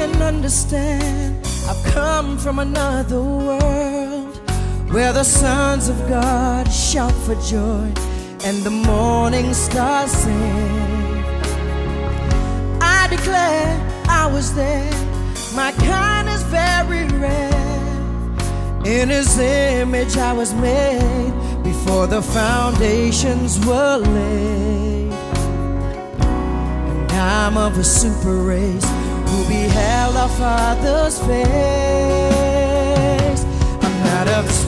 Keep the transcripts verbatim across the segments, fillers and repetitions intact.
can understand. I've come from another world where the sons of God shout for joy and the morning stars sing. I declare I was there. My kind is very rare. In His image I was made before the foundations were laid. And I'm of a super race who beheld our Father's face. I'm not of this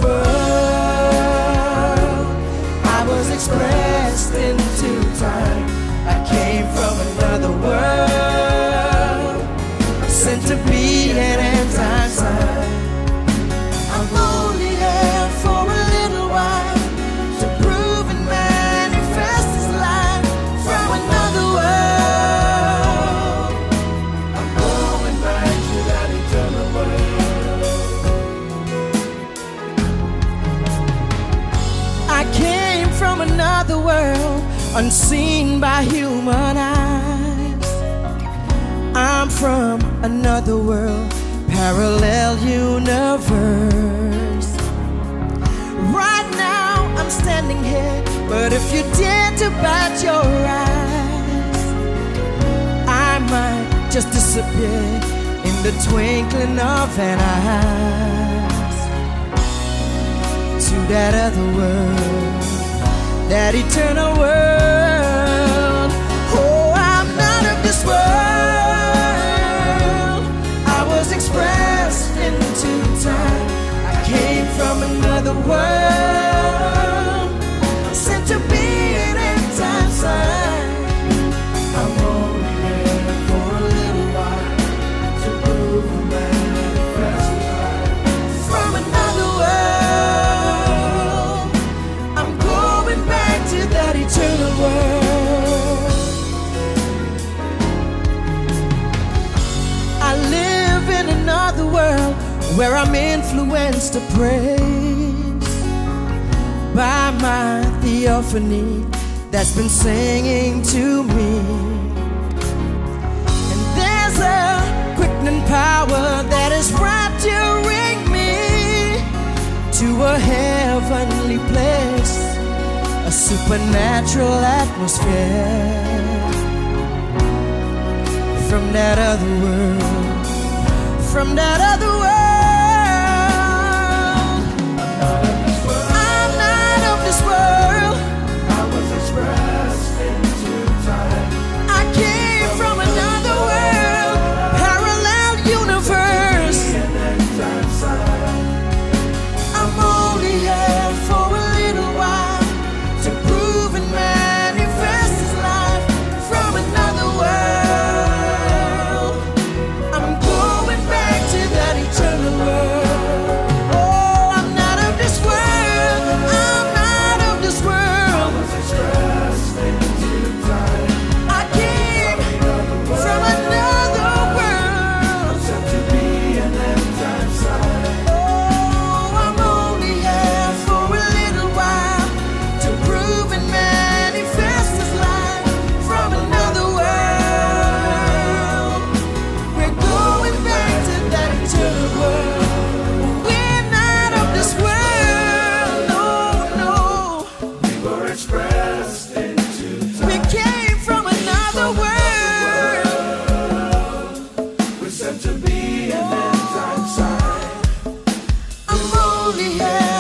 world. I was expressed into time. I came from another world, sent to be an end-time sign. I'm only here for a little while to prove and manifest His light from another world. I'm going back to that eternal world. I came from another world, unseen by human eyes. I'm from another world, parallel universe. Right now I'm standing here, but if you dare to bat your eyes, I might just disappear in the twinkling of an eye to that other world, that eternal world. Oh, I'm not of this world. I was expressed into time. I came from another world, sent to be an end-time sign. I'm only here for a little while to prove and manifest His light from another world. I'm going back to that eternal world. I live in another world where I'm influenced to praise by my theophany that's been singing to me. And there's a quickening power that is rapturing me to a heavenly place, a supernatural atmosphere from that other world, from that other world. I'm not of this world. I was expressed into time. I came from another world, parallel universe. I'm only here for a little while to prove and manifest His life from another world. I'm going back to that eternal world. Oh, I'm not of this world. I'm not of this world. I was expressed into time. I came from another world, sent to be an end-time sign. Oh, I'm only here for a little while to prove and manifest His light from another world. We're going back to that eternal world. We're not of this world, no, no. We were expressed into time. We came from another world. We're sent to be an end-time sign. I'm only here